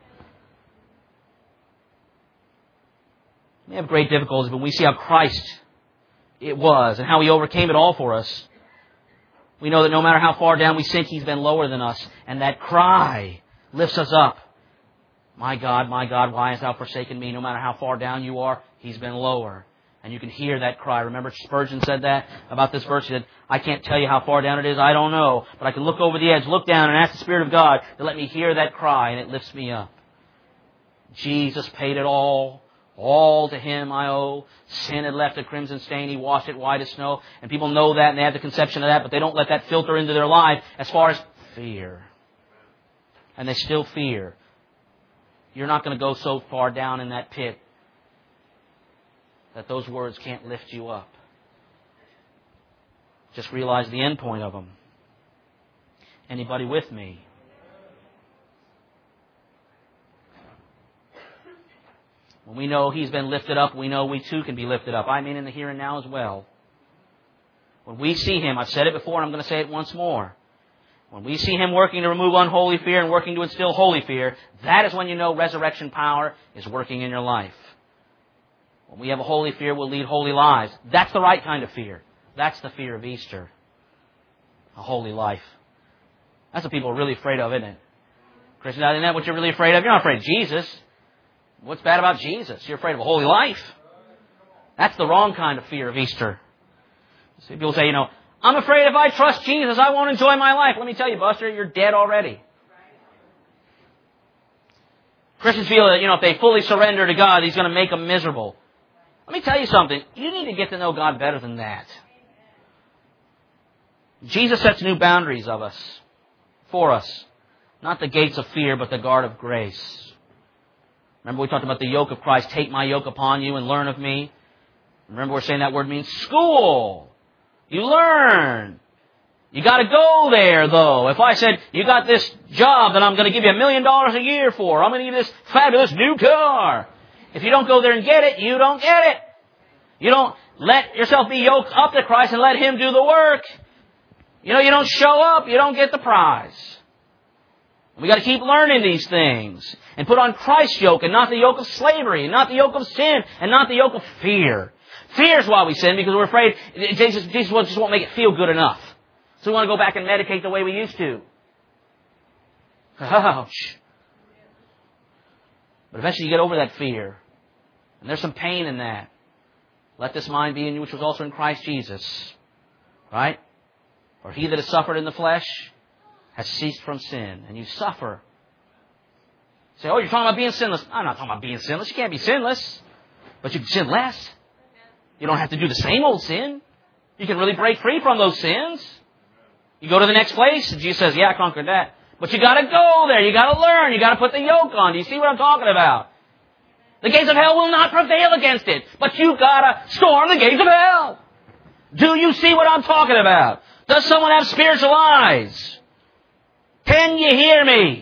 We have great difficulties, but we see how Christ it was and how He overcame it all for us. We know that no matter how far down we sink, He's been lower than us. And that cry lifts us up. My God, why hast Thou forsaken me? No matter how far down you are, He's been lower. And you can hear that cry. Remember Spurgeon said that about this verse? He said, I can't tell you how far down it is. I don't know. But I can look over the edge, look down, and ask the Spirit of God to let me hear that cry, and it lifts me up. Jesus paid it all All to Him I owe. Sin had left a crimson stain. He washed it white as snow. And people know that and they have the conception of that, but they don't let that filter into their life as far as fear. And they still fear. You're not going to go so far down in that pit that those words can't lift you up. Just realize the end point of them. Anybody with me? When we know He's been lifted up, we know we too can be lifted up. I mean in the here and now as well. When we see Him, I've said it before and I'm going to say it once more. When we see Him working to remove unholy fear and working to instill holy fear, that is when you know resurrection power is working in your life. When we have a holy fear, we'll lead holy lives. That's the right kind of fear. That's the fear of Easter. A holy life. That's what people are really afraid of, isn't it? Christians, isn't that what you're really afraid of? You're not afraid of Jesus. What's bad about Jesus? You're afraid of a holy life. That's the wrong kind of fear of Easter. See, people say, I'm afraid if I trust Jesus, I won't enjoy my life. Let me tell you, Buster, you're dead already. Christians feel that, if they fully surrender to God, He's going to make them miserable. Let me tell you something. You need to get to know God better than that. Jesus sets new boundaries of us, for us. Not the gates of fear, but the guard of grace. Remember we talked about the yoke of Christ. Take my yoke upon you and learn of me. Remember we're saying that word means school. You learn. You got to go there, though. If I said, you got this job that I'm going to give you $1 million a year for, I'm going to give you this fabulous new car. If you don't go there and get it, you don't get it. You don't let yourself be yoked up to Christ and let Him do the work. You don't show up, you don't get the prize. We got to keep learning these things and put on Christ's yoke and not the yoke of slavery and not the yoke of sin and not the yoke of fear. Fear is why we sin, because we're afraid Jesus just won't make it feel good enough. So we want to go back and meditate the way we used to. Ouch. But eventually you get over that fear. And there's some pain in that. Let this mind be in you which was also in Christ Jesus. Right? For he that has suffered in the flesh has ceased from sin. And you suffer. You say, you're talking about being sinless. I'm not talking about being sinless. You can't be sinless. But you can sin less. You don't have to do the same old sin. You can really break free from those sins. You go to the next place, and Jesus says, I conquered that. But you got to go there. You got to learn. You got to put the yoke on. Do you see what I'm talking about? The gates of hell will not prevail against it. But you got to storm the gates of hell. Do you see what I'm talking about? Does someone have spiritual eyes? Can you hear me?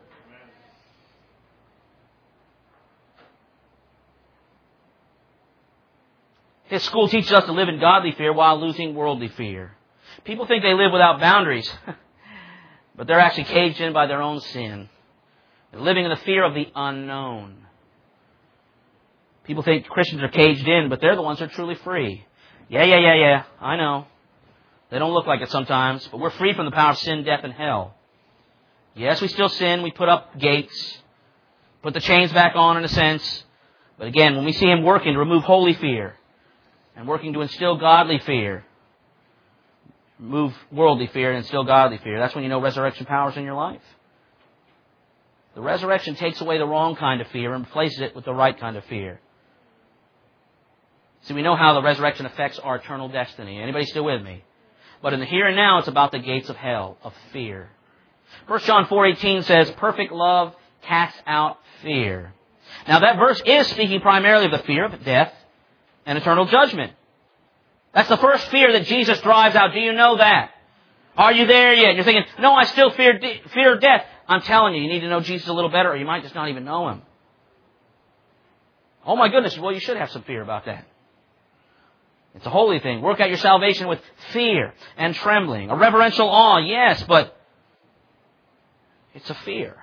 His school teaches us to live in godly fear while losing worldly fear. People think they live without boundaries, but they're actually caged in by their own sin. They're living in the fear of the unknown. People think Christians are caged in, but they're the ones who are truly free. Yeah. I know. They don't look like it sometimes, but we're free from the power of sin, death, and hell. Yes, we still sin. We put up gates, put the chains back on in a sense. But again, when we see Him working to remove holy fear and working to instill godly fear, remove worldly fear and instill godly fear, that's when you know resurrection power is in your life. The resurrection takes away the wrong kind of fear and replaces it with the right kind of fear. See, we know how the resurrection affects our eternal destiny. Anybody still with me? But in the here and now, it's about the gates of hell, of fear. 1 John 4:18 says, perfect love casts out fear. Now that verse is speaking primarily of the fear of death and eternal judgment. That's the first fear that Jesus drives out. Do you know that? Are you there yet? You're thinking, no, I still fear death. I'm telling you, you need to know Jesus a little better, or you might just not even know Him. Oh my goodness, well, you should have some fear about that. It's a holy thing. Work out your salvation with fear and trembling. A reverential awe, yes, but it's a fear.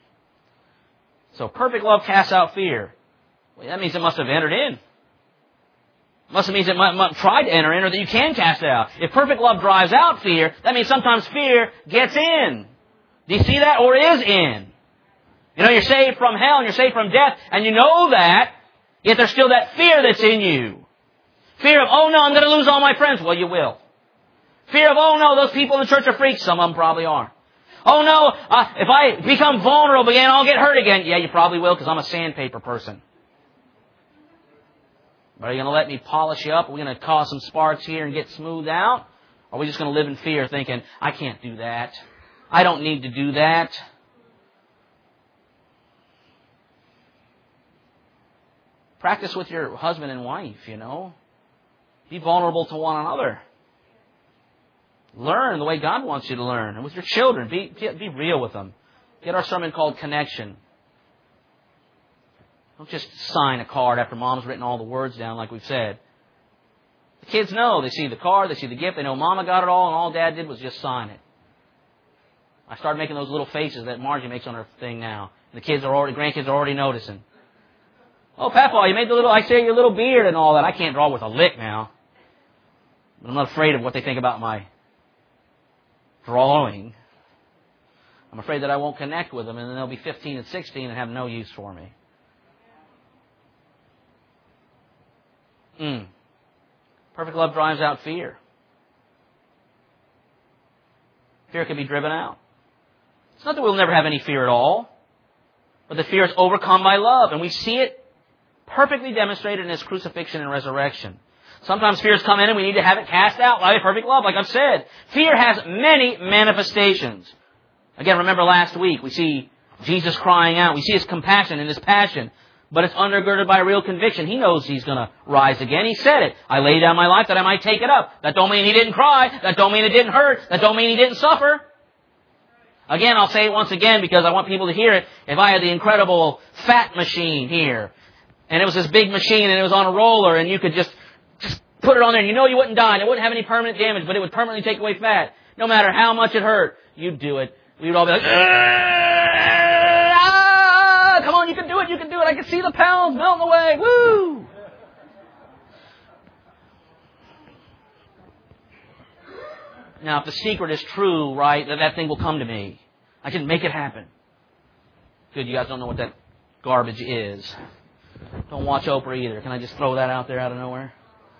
So perfect love casts out fear. Well, that means it must have entered in. Must have means it might try to enter in, or that you can cast it out. If perfect love drives out fear, that means sometimes fear gets in. Do you see that? Or is in. You're saved from hell and you're saved from death, and you know that, yet there's still that fear that's in you. Fear of, oh no, I'm going to lose all my friends. Well, you will. Fear of, oh no, those people in the church are freaks. Some of them probably are. Oh no, if I become vulnerable again, I'll get hurt again. Yeah, you probably will, because I'm a sandpaper person. But are you going to let me polish you up? Are we going to cause some sparks here and get smoothed out? Or are we just going to live in fear thinking, I can't do that. I don't need to do that. Practice with your husband and wife, Be vulnerable to one another. Learn the way God wants you to learn. And with your children, be real with them. Get our sermon called Connection. Don't just sign a card after Mom's written all the words down like we've said. The kids know. They see the card, they see the gift, they know Mama got it all, and all Dad did was just sign it. I started making those little faces that Margie makes on her thing now. And the grandkids are already noticing. Oh, Papa, you made your little beard and all that. I can't draw with a lick now. But I'm not afraid of what they think about my drawing. I'm afraid that I won't connect with them, and then they'll be 15 and 16 and have no use for me. Perfect love drives out fear. Fear can be driven out. It's not that we'll never have any fear at all, but the fear is overcome by love, and we see it perfectly demonstrated in His crucifixion and resurrection. Sometimes fears come in and we need to have it cast out by perfect love, like I've said. Fear has many manifestations. Again, remember last week, we see Jesus crying out. We see His compassion and His passion. But it's undergirded by real conviction. He knows He's going to rise again. He said it. I laid down my life that I might take it up. That don't mean He didn't cry. That don't mean it didn't hurt. That don't mean He didn't suffer. Again, I'll say it once again because I want people to hear it. If I had the incredible fat machine here, and it was this big machine and it was on a roller and you could just put it on there and you wouldn't die and it wouldn't have any permanent damage, but it would permanently take away fat. No matter how much it hurt, you'd do it. We would all be like, come on, you can do it, you can do it. I can see the pounds melting away. Woo! Now, if the secret is true, right, that thing will come to me. I can make it happen. Good, you guys don't know what that garbage is. Don't watch Oprah either. Can I just throw that out there out of nowhere?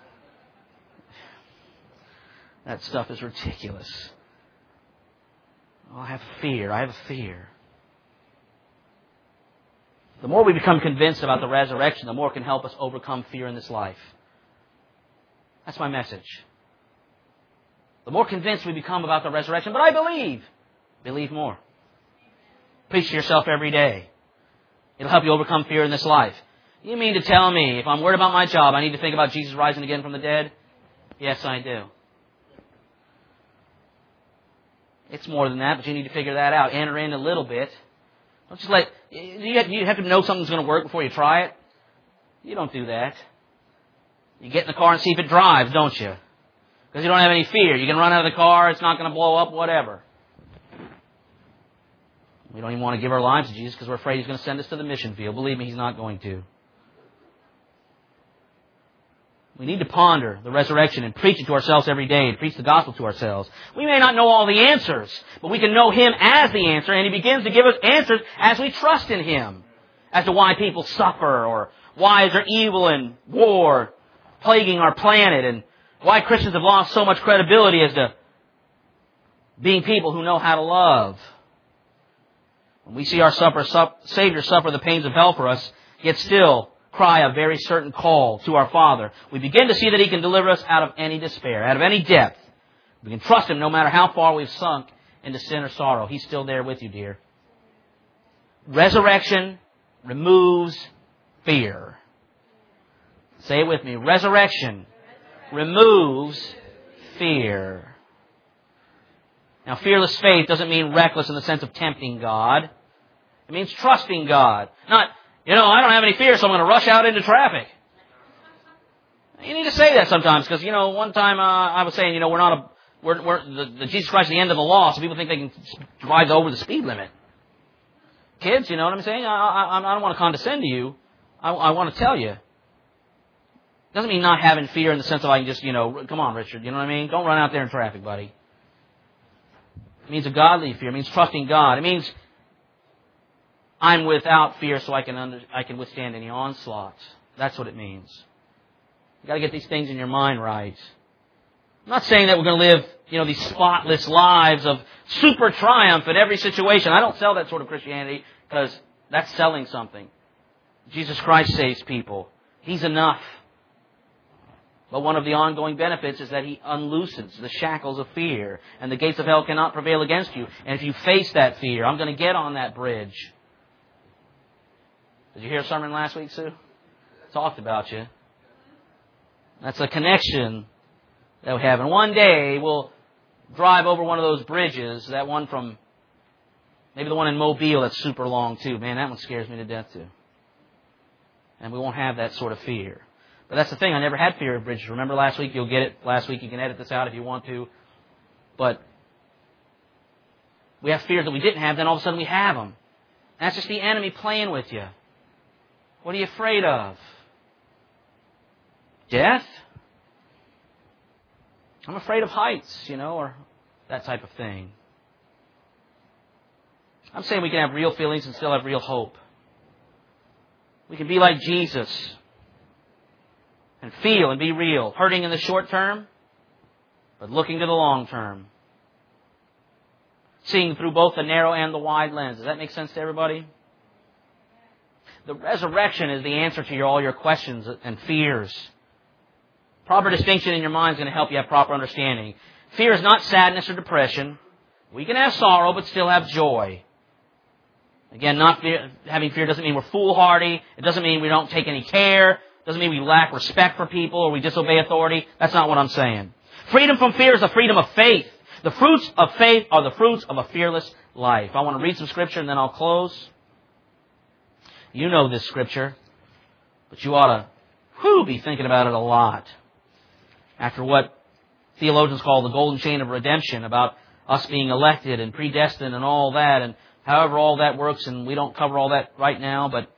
That stuff is ridiculous. Oh, I have a fear. The more we become convinced about the resurrection, the more it can help us overcome fear in this life. That's my message. The more convinced we become about the resurrection, but I believe more. Preach to yourself every day. It'll help you overcome fear in this life. You mean to tell me, if I'm worried about my job, I need to think about Jesus rising again from the dead? Yes, I do. It's more than that, but you need to figure that out. Enter in a little bit. Don't just you have to know something's going to work before you try it. You don't do that. You get in the car and see if it drives, don't you? Because you don't have any fear. You can run out of the car, it's not going to blow up, whatever. We don't even want to give our lives to Jesus because we're afraid He's going to send us to the mission field. Believe me, He's not going to. We need to ponder the resurrection and preach it to ourselves every day and preach the gospel to ourselves. We may not know all the answers, but we can know Him as the answer, and He begins to give us answers as we trust in Him as to why people suffer or why is there evil and war plaguing our planet and why Christians have lost so much credibility as to being people who know how to love. When we see our Savior suffer the pains of hell for us, yet still cry a very certain call to our Father, we begin to see that He can deliver us out of any despair, out of any depth. We can trust Him no matter how far we've sunk into sin or sorrow. He's still there with you, dear. Resurrection removes fear. Say it with me. Resurrection removes fear. Now, fearless faith doesn't mean reckless in the sense of tempting God. It means trusting God. Not, I don't have any fear, so I'm going to rush out into traffic. You need to say that sometimes, because, one time I was saying, the Jesus Christ is the end of the law, so people think they can drive over the speed limit. Kids, you know what I'm saying? I don't want to condescend to you. I want to tell you. It doesn't mean not having fear in the sense of I can just, come on, Richard, you know what I mean? Don't run out there in traffic, buddy. It means a godly fear. It means trusting God. It means I'm without fear so I can withstand any onslaughts. That's what it means. You've got to get these things in your mind right. I'm not saying that we're going to live, these spotless lives of super triumph in every situation. I don't sell that sort of Christianity because that's selling something. Jesus Christ saves people. He's enough. But one of the ongoing benefits is that He unloosens the shackles of fear. And the gates of hell cannot prevail against you. And if you face that fear, I'm going to get on that bridge. Did you hear a sermon last week, Sue? Talked about you. That's a connection that we have. And one day we'll drive over one of those bridges, that one from, maybe the one in Mobile that's super long too. Man, that one scares me to death too. And we won't have that sort of fear. But that's the thing, I never had fear of bridges. Remember last week? You'll get it last week. You can edit this out if you want to. But we have fears that we didn't have, then all of a sudden we have them. And that's just the enemy playing with you. What are you afraid of? Death? I'm afraid of heights, or that type of thing. I'm saying we can have real feelings and still have real hope. We can be like Jesus and feel and be real, hurting in the short term, but looking to the long term. Seeing through both the narrow and the wide lens. Does that make sense to everybody? The resurrection is the answer to all your questions and fears. Proper distinction in your mind is going to help you have proper understanding. Fear is not sadness or depression. We can have sorrow, but still have joy. Again, having fear doesn't mean we're foolhardy. It doesn't mean we don't take any care. It doesn't mean we lack respect for people or we disobey authority. That's not what I'm saying. Freedom from fear is the freedom of faith. The fruits of faith are the fruits of a fearless life. I want to read some scripture and then I'll close. You know this scripture, but you ought to be thinking about it a lot. After what theologians call the golden chain of redemption, about us being elected and predestined and all that, and however all that works, and we don't cover all that right now, but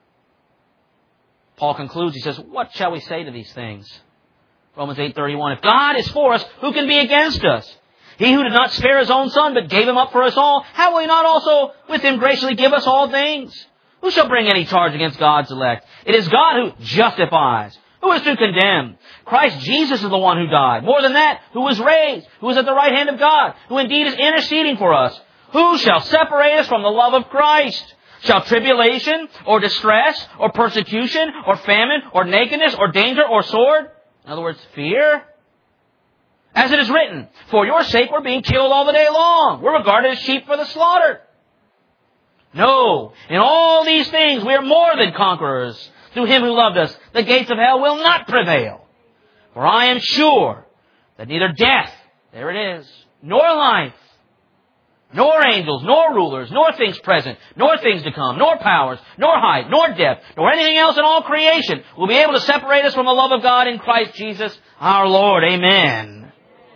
Paul concludes, he says, what shall we say to these things? Romans 8:31, if God is for us, who can be against us? He who did not spare His own Son, but gave Him up for us all, how will He not also with Him graciously give us all things? Who shall bring any charge against God's elect? It is God who justifies. Who is to condemn? Christ Jesus is the one who died. More than that, who was raised, who is at the right hand of God, who indeed is interceding for us. Who shall separate us from the love of Christ? Shall tribulation, or distress, or persecution, or famine, or nakedness, or danger, or sword? In other words, fear? As it is written, for your sake we're being killed all the day long. We're regarded as sheep for the slaughter. No, in all these things we are more than conquerors through Him who loved us. The gates of hell will not prevail. For I am sure that neither death, there it is, nor life, nor angels, nor rulers, nor things present, nor things to come, nor powers, nor height, nor depth, nor anything else in all creation will be able to separate us from the love of God in Christ Jesus our Lord. Amen.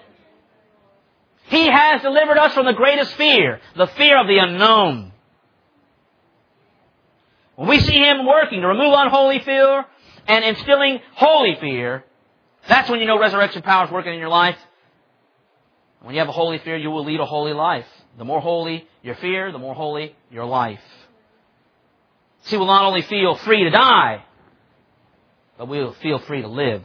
He has delivered us from the greatest fear, the fear of the unknown. When we see Him working to remove unholy fear and instilling holy fear, that's when you know resurrection power is working in your life. When you have a holy fear, you will lead a holy life. The more holy your fear, the more holy your life. See, we'll not only feel free to die, but we'll feel free to live.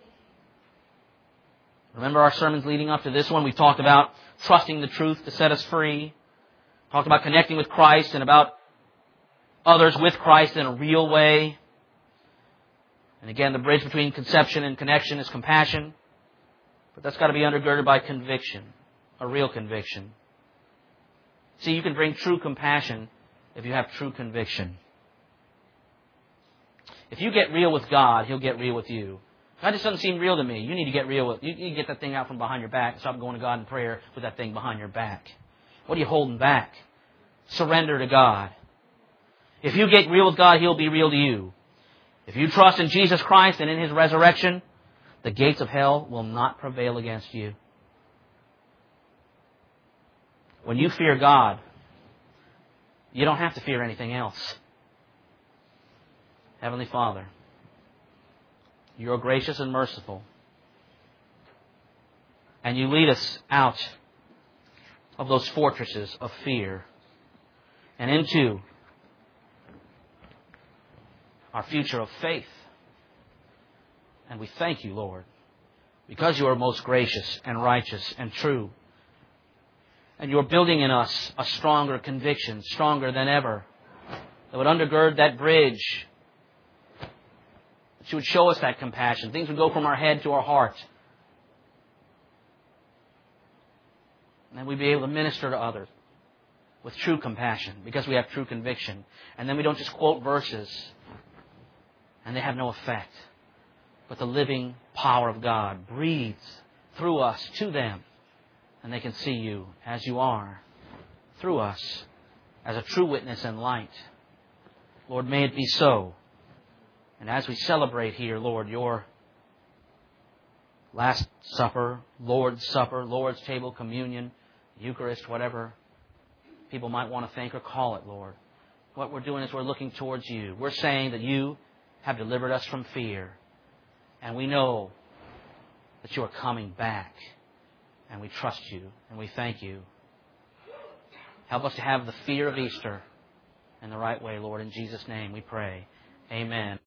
Remember our sermons leading up to this one? We talked about trusting the truth to set us free. Talked about connecting with Christ and about others with Christ in a real way. And again, the bridge between conception and connection is compassion. But that's got to be undergirded by conviction, a real conviction. See, you can bring true compassion if you have true conviction. If you get real with God, He'll get real with you. God just doesn't seem real to me. You need to get real with. You need to get that thing out from behind your back and stop going to God in prayer with that thing behind your back. What are you holding back? Surrender to God. If you get real with God, He'll be real to you. If you trust in Jesus Christ and in His resurrection, the gates of hell will not prevail against you. When you fear God, you don't have to fear anything else. Heavenly Father, You are gracious and merciful. And You lead us out of those fortresses of fear and into our future of faith. And we thank You, Lord, because You are most gracious and righteous and true. And You are building in us a stronger conviction, stronger than ever, that would undergird that bridge that You would show us that compassion. Things would go from our head to our heart. And then we'd be able to minister to others with true compassion because we have true conviction. And then we don't just quote verses and they have no effect. But the living power of God breathes through us to them. And they can see You as You are through us as a true witness and light. Lord, may it be so. And as we celebrate here, Lord, Your Last Supper, Lord's Supper, Lord's Table, Communion, Eucharist, whatever people might want to think or call it, Lord, what we're doing is we're looking towards You. We're saying that You have delivered us from fear. And we know that You are coming back. And we trust You and we thank You. Help us to have the fear of Easter in the right way, Lord. In Jesus' name we pray. Amen.